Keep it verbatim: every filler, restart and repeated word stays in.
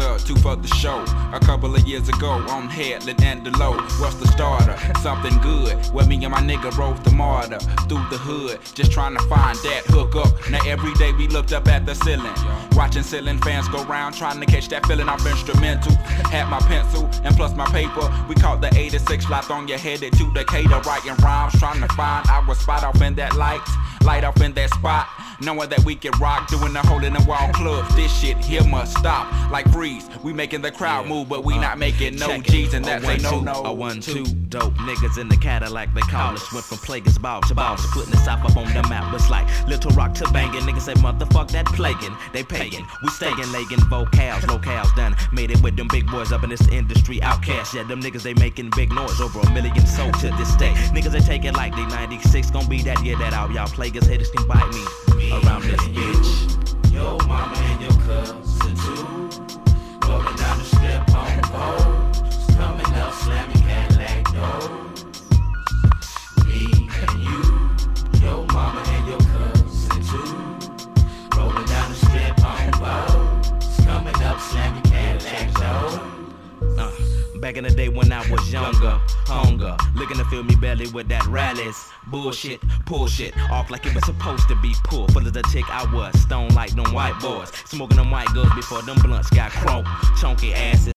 up, two for the show. A couple of years ago on Headland and the Low. What's the starter? Something good. Where me and my nigga rode the martyr through the hood, just trying to find that hook up. Now every day we looked up at the ceiling, watching ceiling fans go round, trying to catch that feeling off instrumental. Had my pencil and plus my paper. We caught the eighty-six lot on your headed to Decatur, writing rhymes, trying to find our spot off in that light, light off in that spot. Knowing that we can rock, doing the hole in the wall club. This shit here must stop, like freeze. We making the crowd move, but we not making no G's, and that's a no no. A one two dope niggas in the Cadillac, they call us. Went from Plaguers ball to balls, putting the South up on the map. It's like Little Rock to banging. Niggas say motherfuck that plaguing. They paying, we staying, legging vocals, locales done. Made it with them big boys up in this industry. Outcast, yeah, them niggas they making big noise, over a million sold to this day. Niggas they take it like they ninety-six, gon' be that year that out. Y'all Plaguers haters can bite me. Around this bitch, your mama and your cousin too, rolling down the strip on poles, coming up slamming Cadillac doors. Me and you, your mama and your cousin too, rolling down the strip on poles, coming up slamming Cadillac doors. Uh, back in the day when I was younger, hunger, looking to fill me belly with that rallies. Bullshit, pull shit off like it was supposed to be pulled. Full of the tick I was, stone like them white boys, smoking them white girls before them blunts got crunk, chunky asses.